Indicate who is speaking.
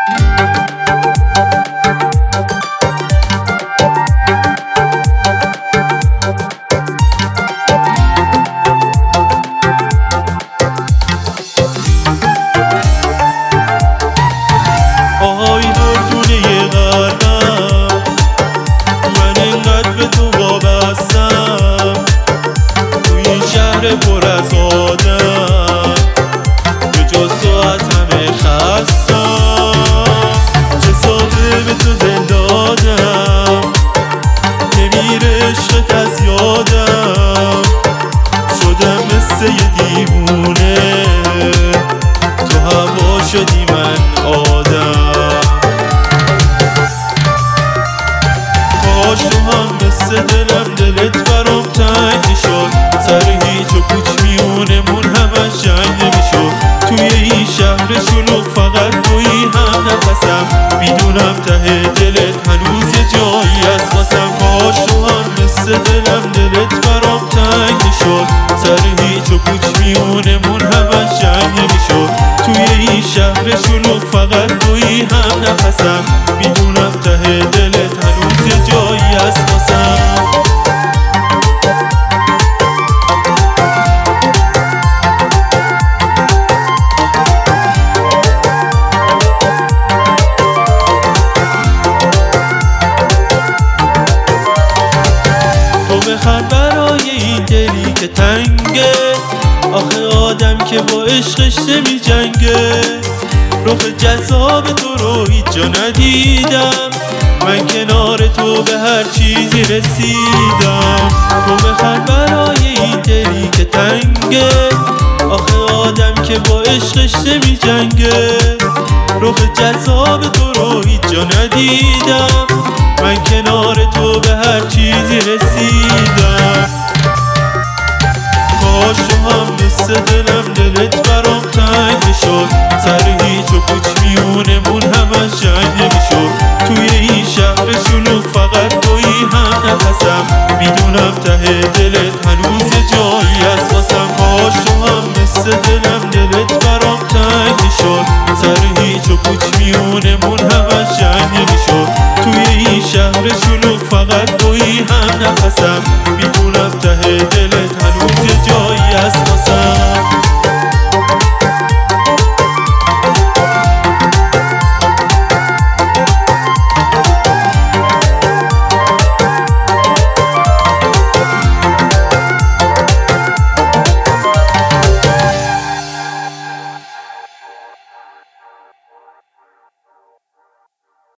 Speaker 1: آهای دردونه قلبم، من انقدر به تو وابستم، تو این شهر پر از آدم، به جز تو از همه خستم. چه ساده به تو دل دادم، نمیره عشقت از یادم، شدم مثل یه دیوونه، تو هوا شدی من آدم. کاش تو هم مثل دلم دلت برام تنگ میشد، سر هیچ و پوچ میونمون همش جنگ میشد. توی این شهر شلوغ فقط تویی هم نفسم، میدونم ته دلت هنوز یه جایی از واسم. کاش تو هم مثل دلم دلت برام تنگ میشد، سر هیچ و پوچ میونمون همش جنگ میشد. توی این شهر شلوغ فقط تویی هم نفسم، میدونم ته دلت هنوز یه جایی از واسم. تو بخند برای این دلی که تنگه، آخه آدم که با عشقش نمی جنگه. رخ جذاب تو رو هیچ جا ندیدم، من کنار تو به هر چیزی رسیدم. تو بخند برای این دلی که تنگه، آخه آدم که با عشقش نمی جنگه. رخ جذاب تو رو هیچ جا ندیدم، من کنار تو به هر چیزی رسیدم. کاش تو هم مثل دلم دلت برام تنگ میشد، سر هیچ و پوچ میونمون همش جنگ میشد. توی این شهر شلوغ فقط تویی هم نفسم، میدونم ته دلت هنوز یه جایی از واسم. کاش تو هم مثل دلم دلت برام تنگ میشد، سر هیچ و پوچ میونمون همش جنگ میشد. توی این شهر شلوغ فقط تویی هم نفسم،